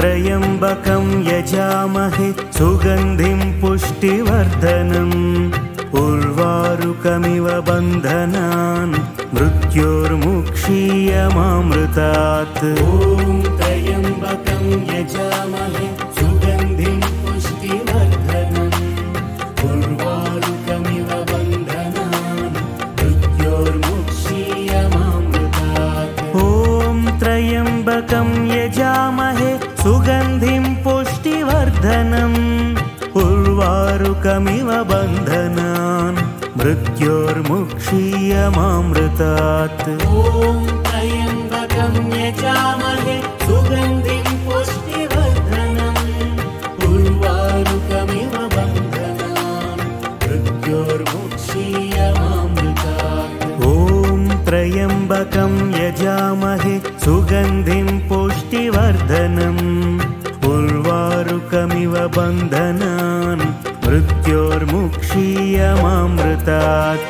त्र्यम्बकं यजामहे सुगन्धिं पुष्टिवर्धनम् उर्वारुकमिव बन्धनान् मृत्योर्मुक्षीयमामृतात्। ॐ त्र्यम्बकं यजामहे सुगन्धिं पुष्टिवर्धनम् उर्वारुकमिव बन्धनान् मृत्योर्मुक्षीयमामृतात्। ॐ त्र्यम्बकं यजामहे सुगन्धिं पुष्टिवर्धनम् उर्वारुकमिव बन्धनान् मृत्योर्मुक्षीयमामृतात्। ॐ त्र्यम्बकं यजामहे सुगन्धिं पुष्टिवर्धनम् उर्वारुकमिव बन्धनान् मृत्योर्मुक्षीयमामृतात्। ॐ त्र्यम्बकं यजामहे सुगन्धिं पुष्टिवर्धनम् उर्वारुकमिव बन्धनान् मृत्योर्मुक्षीयमामृतात्।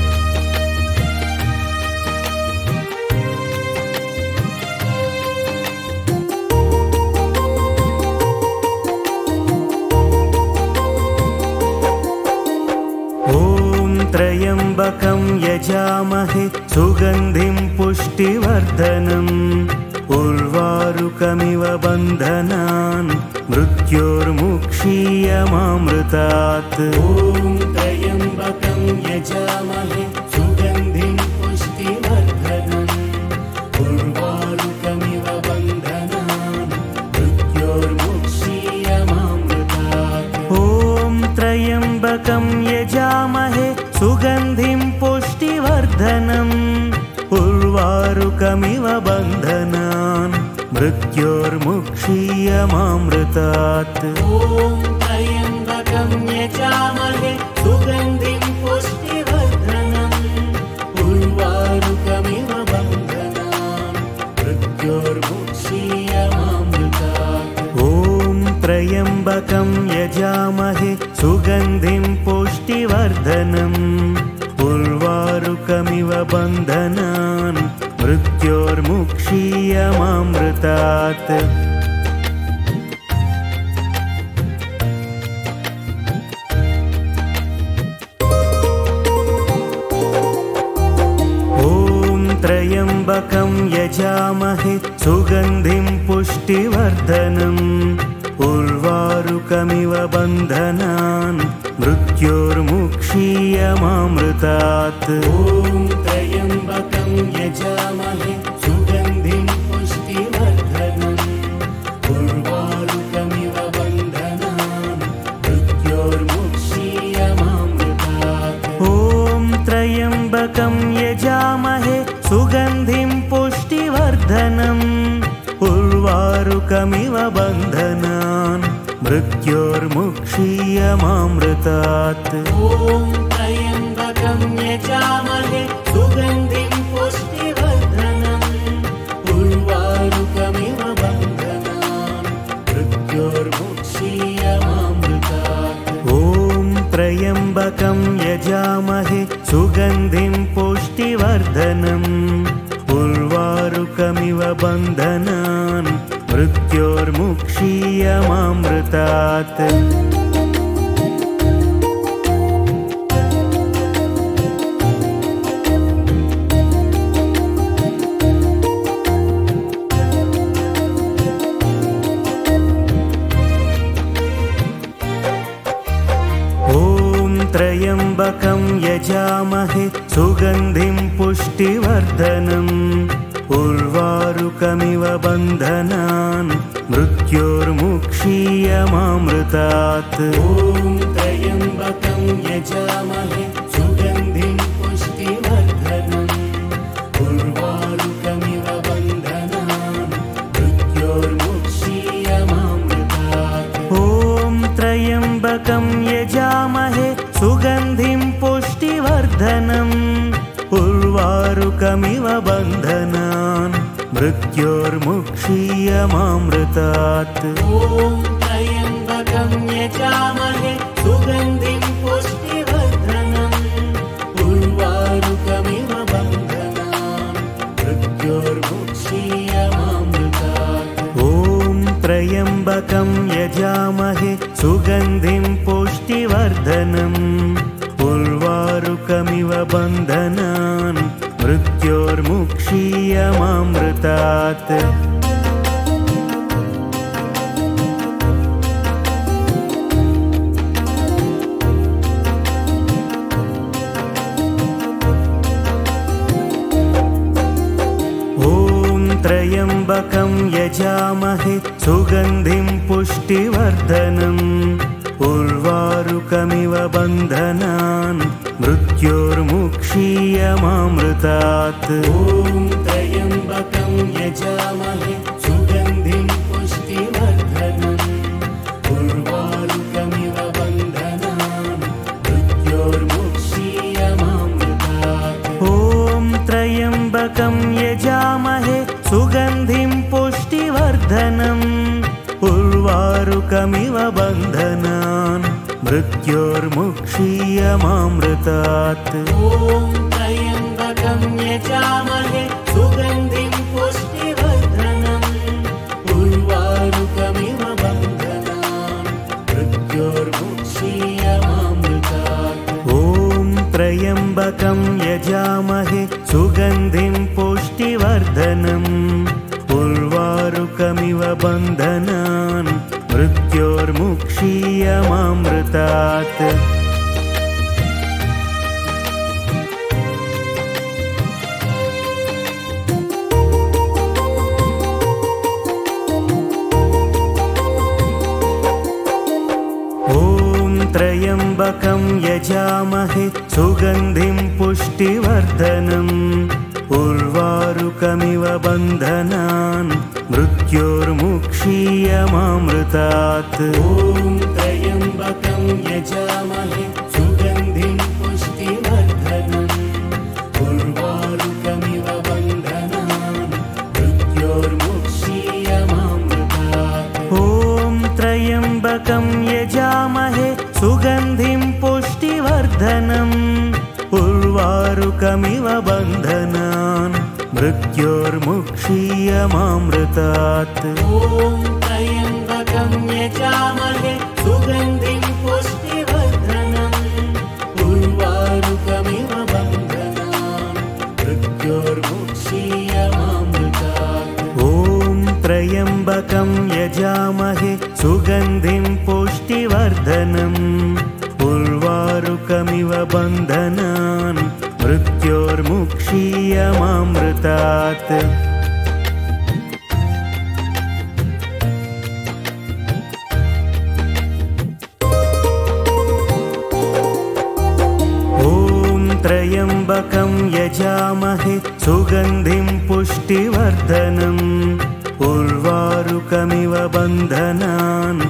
ॐ त्र्यम्बकं यजामहे सुगन्धिं पुष्टिवर्धनम् उर्वारुकमिव बन्धनान् मृत्योर्मुक्षीयमामृतात्। ॐ त्र्यम्बकं यजामहे सुगन्धिं पुष्टिवर्धनम् उर्वारुकमिव बन्धनान् मृत्योर्मुक्षीयमामृतात्। ॐ त्र्यम्बकं यजामहे सुगन्धिं पुष्टिवर्धनम् उर्वारुकमिव बन्धनान् मृत्योर्मुक्षीयमामृतात्। ॐ त्र्यम्बकं यजामहे सुगन्धिं पुष्टिवर्धनम् उर्वारुकमिव बन्धनान् मृत्योर्मुक्षीयमामृतात्। ॐ त्र्यम्बकं यजामहे सुगन्धिं पुष्टिवर्धनम् उर्वारुकमिव बन्धनान् मृत्योर्मुक्षीयमामृतात्। ॐ त्र्यम्बकं यजामहे सुगन्धिं पुष्टिवर्धनम् उर्वारुकमिव बन्धनान् मृत्योर्मुक्षीयमामृतात्। ॐ त्र्यम्बकं यजामहे सुगन्धिं पुष्टिवर्धनम् उर्वारुकमिव बन्धनान् मृत्योर्मुक्षीयमामृतात्। ॐ त्र्यम्बकं यजामहे सुगन्धिं पुष्टिवर्धनम् उर्वारुकमिव बन्धनान् मृत्योर्मुक्षीयमामृतात्। ॐ त्र्यम्बकं यजामहे सुगन्धिं पुष्टिवर्धनम् उर्वारुकमिव बन्धनान् मृत्योर्मुक्षीयमामृतात्। ॐ त्र्यम्बकं यजामहे सुगन्धिं पुष्टिवर्धनम् उर्वारुकमिव बन्धनान् मृत्योर्मुक्षीयमामृतात्। ॐ त्र्यम्बकं यजामहे सुगन्धिं पुष्टिवर्धनम् उर्वारुकमिव बन्धनान् मृत्योर्मुक्षीयमामृतात्। ॐ त्र्यम्बकं यजामहे सुगन्धिं पुष्टिवर्धनम् उर्वारुकमिव बन्धनान् मृत्योर्मुक्षीयमामृतात्। ॐ त्र्यम्बकं यजामहे सुगन्धिं पुष्टिवर्धनम् उर्वारुकमिव बन्धनान् मृत्योर्मुक्षीयमामृतात्। ॐ त्र्यम्बकं यजामहे सुगन्धिं पुष्टिवर्धनम् उर्वारुकमिव बन्धनान् मृत्योर्मुक्षीयमामृतात्। ॐ त्र्यम्बकं यजामहे सुगन्धिं पुष्टिवर्धनम् उर्वारुकमिव बन्धनान् मृत्योर्मुक्षीयमामृतात् त्र्यम्बकं यजामहे सुगन्धिं पुष्टिवर्धनम् उर्वारुकमिव बन्धनान् मृत्योर्मुक्षीयमामृतात् त्र्यम्बकं यजामहे सुगन्धिं पुष्टिवर्धनम् उर्वारुकमिव बन्धनान् मृत्योर्मुक्षीयमामृतात् त्र्यम्बकं यजामहे सुगन्धिं पुष्टिवर्धनम् उर्वारुकमिव बन्धनान् मृत्योर्मुक्षीयमामृतात् त्र्यम्बकं यजामहे सुगन्धिं पुष्टिवर्धनम् उर्वारुकमिव बन्धनान् मृत्योर्मुक्षीयमामृतात् त्र्यम्बकं यजामहे सुगन्धिं पुष्टिवर्धनम् उर्वारुकमिव बन्धनान् मृत्योर्मुक्षीयमामृतात् त्र्यम्बकं यजामहे सुगन्धिं पुष्टिवर्धनम् उर्वारुकमिव बन्धनान् मृत्योर्मुक्षीयमामृतात् त्र्यम्बकं यजामहे सुगन्धिं पुष्टिवर्धनम् उर्वारुकमिव बन्धनान् मृत्योर्मुक्षीयमामृतात् त्र्यम्बकं यजामहे सुगन्धिं पुष्टिवर्धनम् उर्वारुकमिव बन्धनान् मृत्योर्मुक्षीयमामृतात् त्र्यम्बकं यजामहे सुगन्धिं पुष्टिवर्धनम् उर्वारुकमिव बन्धनान् मृत्योर्मुक्षीयमामृतात् त्र्यम्बकं यजामहे सुगन्धिं पुष्टिवर्धनम् उर्वारुकमिव बन्धनान् मृत्योर्मुक्षीयमामृतात् त्र्यम्बकं यजामहे सुगन्धिं पुष्टिवर्धनम् उर्वारुकमिव बन्धनान्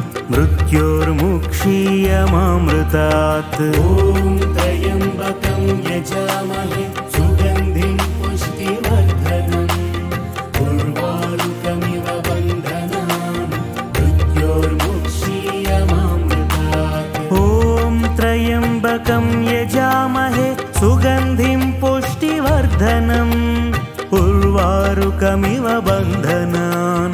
मृत्योर्मुक्षीयमामृतात् त्र्यम्बकं यजामहे सुगन्धिं पुष्टिवर्धनम् उर्वारुकमिव बन्धनान् मृत्योर्मुक्षीयमामृतात् त्र्यम्बकं यजामहे सुगन्धिं पुष्टिवर्धनम् उर्वारुकमिव बन्धनान्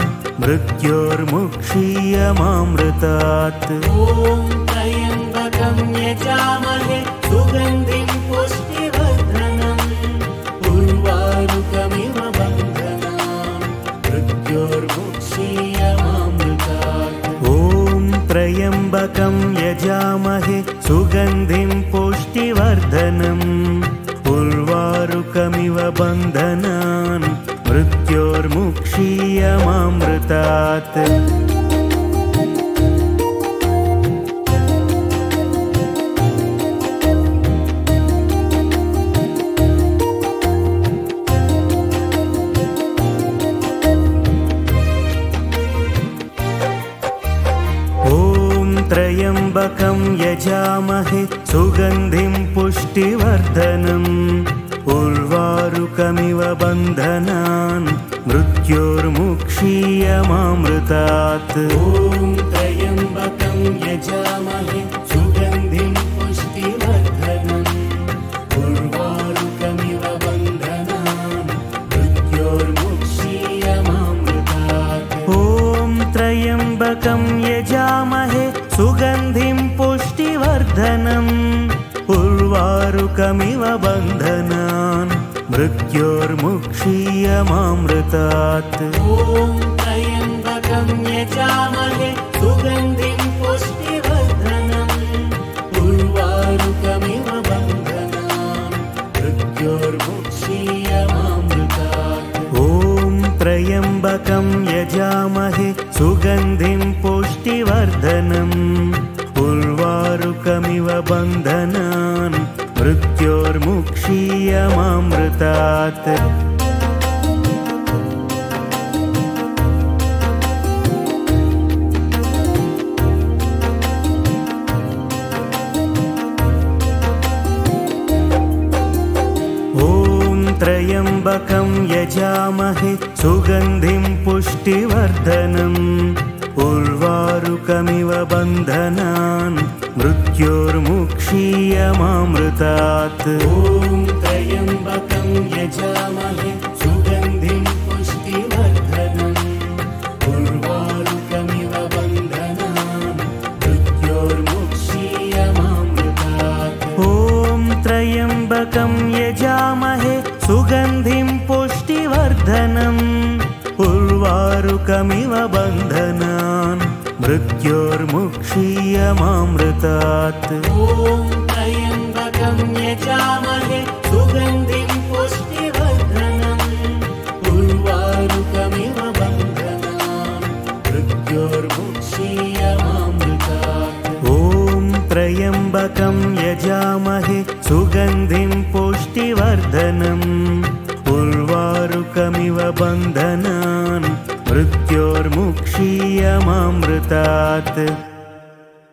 मृत्योर्मुक्षीयमामृतात् त्र्यम्बकं यजामहे सुगन्धिं पुष्टिवर्धनम् उर्वारुकमिव बन्धनान् मृत्योर्मुक्षीयमामृतात् त्र्यम्बकं यजामहे सुगन्धिं पुष्टिवर्धनम् उर्वारुकमिव बन्धनान् मृत्योर्मुक्षीयमामृतात् त्र्यम्बकं यजामहे सुगन्धिं पुष्टिवर्धनम् उर्वारुकमिव बन्धनान् मृत्योर्मुक्षीयमामृतात् त्र्यम्बकं यजामहे सुगन्धिं पुष्टिवर्धनम् उर्वारुकमिव बन्धनान् मृत्योर्मुक्षीयमामृतात् त्र्यम्बकं त्र्यम्बकं यजामहे सुगन्धिं पुष्टिवर्धनम् उर्वारुकमिव बन्धनान् मृत्योर्मुक्षीयमामृतात्। ॐ त्र्यम्बकं यजामहे सुगन्धिं पुष्टिवर्धनम् उर्वारुकमिव बन्धनान् मृत्योर्मुक्षीयमामृतात्। ॐ त्र्यम्बकं यजामहे सुगन्धिं पुष्टिवर्धनम् उर्वारुकमिव बन्धनान् मृत्योर्मुक्षीयमामृतात्। त्र्यम्बकं यजामहे सुगन्धिं पुष्टिवर्धनम् उर्वारुकमिव बन्धनान् मृत्योर्मुक्षीयमामृतात्। ॐ त्र्यम्बकं यजामहे सुगन्धिं पुष्टिवर्धनम् उर्वारुकमिव बन्धनान् मृत्योर्मुक्षीयमामृतात्। ॐ त्र्यम्बकं यजामहे सुगन्धिं पुष्टिवर्धनम् उर्वारुकमिव बन्धनान् मृत्योर्मुक्षीयमामृतात्। ॐ त्र्यम्बकं यजामहे सुगन्धिं पुष्टिवर्धनम् उर्वारुकमिव बन्धनान् मृत्योर्मुक्षीयमामृतात्। ॐ त्र्यम्बकं यजामहे सुगन्धिं पुष्टिवर्धनम् उर्वारुकमिव बन्धनान् मृत्योर्मुक्षीयमामृतात्।